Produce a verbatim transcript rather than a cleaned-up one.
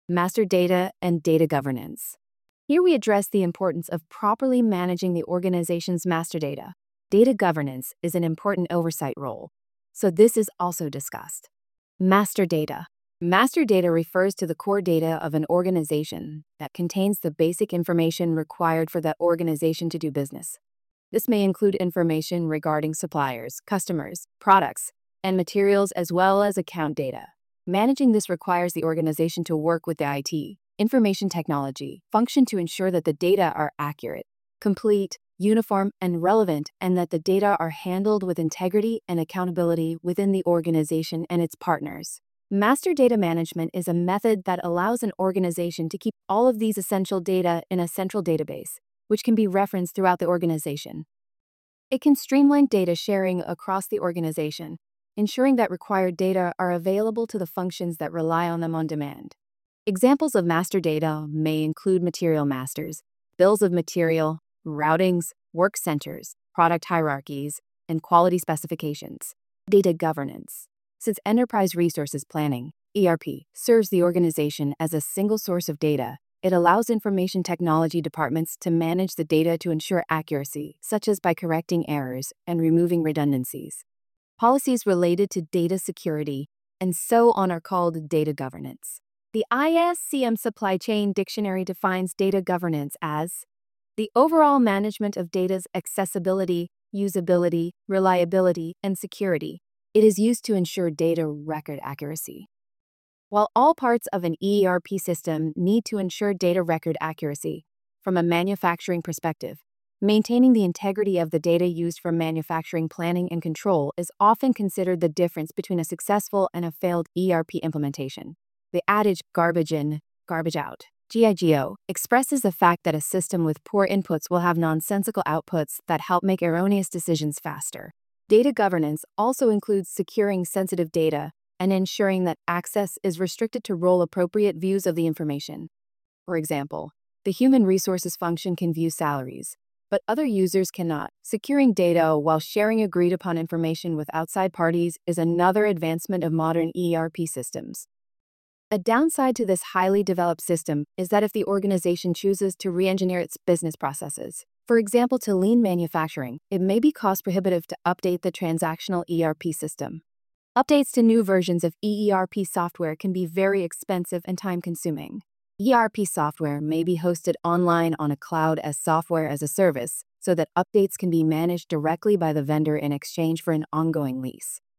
Master data and data governance. Here we address the importance of properly managing the organization's master data. Data governance is an important oversight role, so this is also discussed. Master data. Master data refers to the core data of an organization that contains the basic information required for that organization to do business. This may include information regarding suppliers, customers, products, and materials, as well as account data. Managing this requires the organization to work with the I T, information technology, function to ensure that the data are accurate, complete, uniform, and relevant, and that the data are handled with integrity and accountability within the organization and its partners. Master data management is a method that allows an organization to keep all of these essential data in a central database, which can be referenced throughout the organization. It can streamline data sharing across the organization, ensuring that required data are available to the functions that rely on them on demand. Examples of master data may include material masters, bills of material, routings, work centers, product hierarchies, and quality specifications. Data governance. Since enterprise resources planning, E R P, serves the organization as a single source of data, it allows information technology departments to manage the data to ensure accuracy, such as by correcting errors and removing redundancies. Policies related to data security and so on are called data governance. The I S C M Supply Chain Dictionary defines data governance as the overall management of data's accessibility, usability, reliability, and security. It is used to ensure data record accuracy. While all parts of an E R P system need to ensure data record accuracy, from a manufacturing perspective, maintaining the integrity of the data used for manufacturing planning and control is often considered the difference between a successful and a failed E R P implementation. The adage, garbage in, garbage out, GIGO, expresses the fact that a system with poor inputs will have nonsensical outputs that help make erroneous decisions faster. Data governance also includes securing sensitive data and ensuring that access is restricted to role-appropriate views of the information. For example, the human resources function can view salaries, but other users cannot. Securing data while sharing agreed-upon information with outside parties is another advancement of modern E R P systems. A downside to this highly developed system is that if the organization chooses to re-engineer its business processes, for example to lean manufacturing, it may be cost-prohibitive to update the transactional E R P system. Updates to new versions of E E R P software can be very expensive and time-consuming. E R P software may be hosted online on a cloud as software as a service, so that updates can be managed directly by the vendor in exchange for an ongoing lease.